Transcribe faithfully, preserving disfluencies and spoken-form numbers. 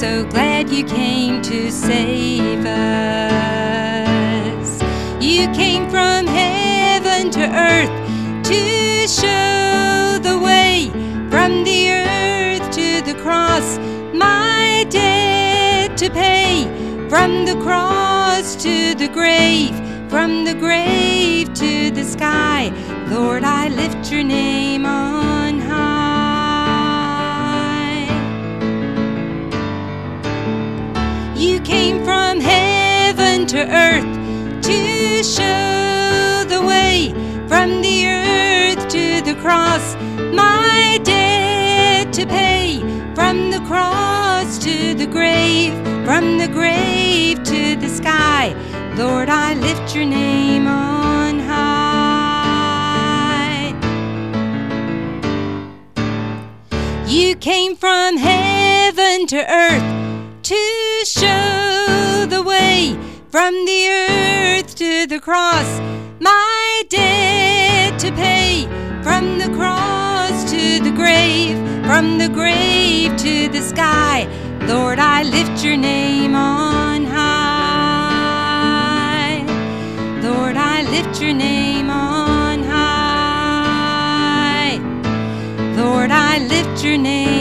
so glad you came to save us. You came from heaven to earth to show the way, from the earth to the cross, my debt to pay. From the cross to the grave, from the grave to the sky, Lord, I lift your name on high. You came from heaven to earth to show the way, from the earth to the cross, my debt to pay. From the cross to the grave, from the grave to the sky, Lord, I lift your name on high. You came from heaven to earth to show the way, from the earth to the cross, my debt to pay. From the cross to the grave, from the grave to the sky, Lord, I lift your name on high. Lord, I lift your name on high. Lord, I lift your name